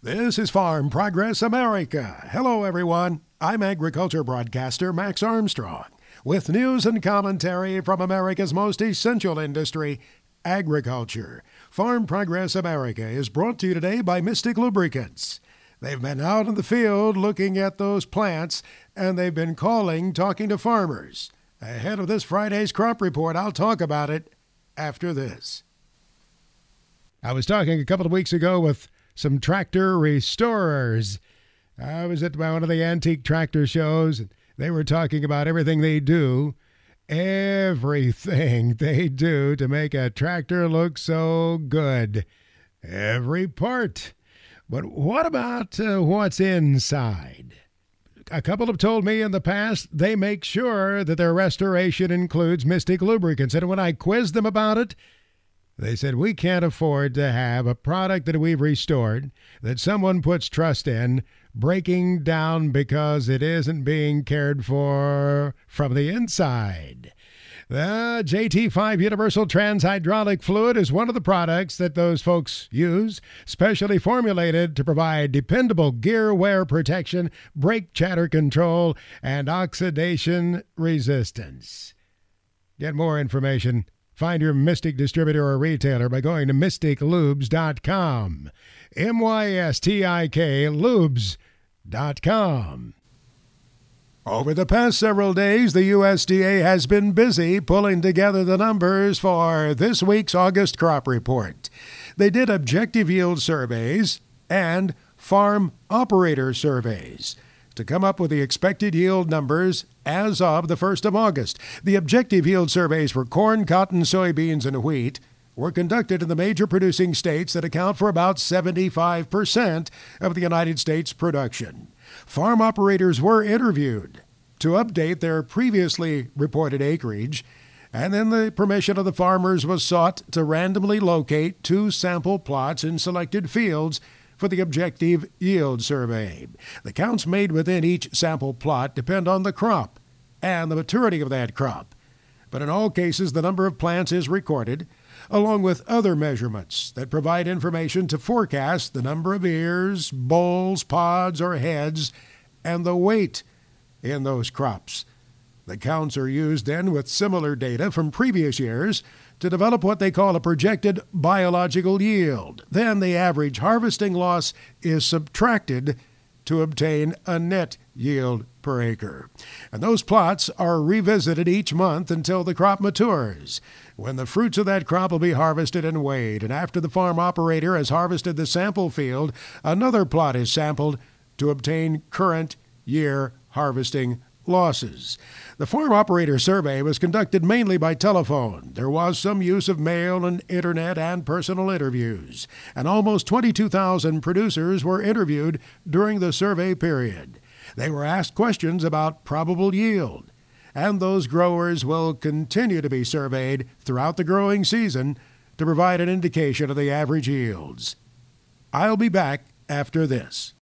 This is Farm Progress America. Hello, everyone. I'm agriculture broadcaster Max Armstrong with news and commentary from America's most essential industry, agriculture. Farm Progress America is brought to you today by Mystic Lubricants. They've been out in the field looking at those plants, and they've been talking to farmers. Ahead of this Friday's crop report, I'll talk about it after this. I was talking a couple of weeks ago with some tractor restorers. I was at one of the antique tractor shows, and they were talking about everything they do to make a tractor look so good. Every part. But what about what's inside? A couple have told me in the past they make sure that their restoration includes Mystic Lubricants. And when I quizzed them about it, they said, we can't afford to have a product that we've restored, that someone puts trust in, breaking down because it isn't being cared for from the inside. The JT5 Universal Trans Hydraulic Fluid is one of the products that those folks use, specially formulated to provide dependable gear wear protection, brake chatter control, and oxidation resistance. Get more information. Find your Mystic distributor or retailer by going to mysticlubes.com. MYSTIK lubes.com. Over the past several days, the USDA has been busy pulling together the numbers for this week's August crop report. They did objective yield surveys and farm operator surveys to come up with the expected yield numbers as of the 1st of August. The objective yield surveys for corn, cotton, soybeans, and wheat were conducted in the major producing states that account for about 75% of the United States production. Farm operators were interviewed to update their previously reported acreage, and then the permission of the farmers was sought to randomly locate 2 sample plots in selected fields for the objective yield survey. The counts made within each sample plot depend on the crop and the maturity of that crop. But in all cases, the number of plants is recorded, along with other measurements that provide information to forecast the number of ears, bolls, pods, or heads, and the weight in those crops. The counts are used then with similar data from previous years to develop what they call a projected biological yield. Then the average harvesting loss is subtracted to obtain a net yield per acre. And those plots are revisited each month until the crop matures, when the fruits of that crop will be harvested and weighed. And after the farm operator has harvested the sample field, another plot is sampled to obtain current year harvesting losses. The farm operator survey was conducted mainly by telephone. There was some use of mail and internet and personal interviews, and almost 22,000 producers were interviewed during the survey period. They were asked questions about probable yield, and those growers will continue to be surveyed throughout the growing season to provide an indication of the average yields. I'll be back after this.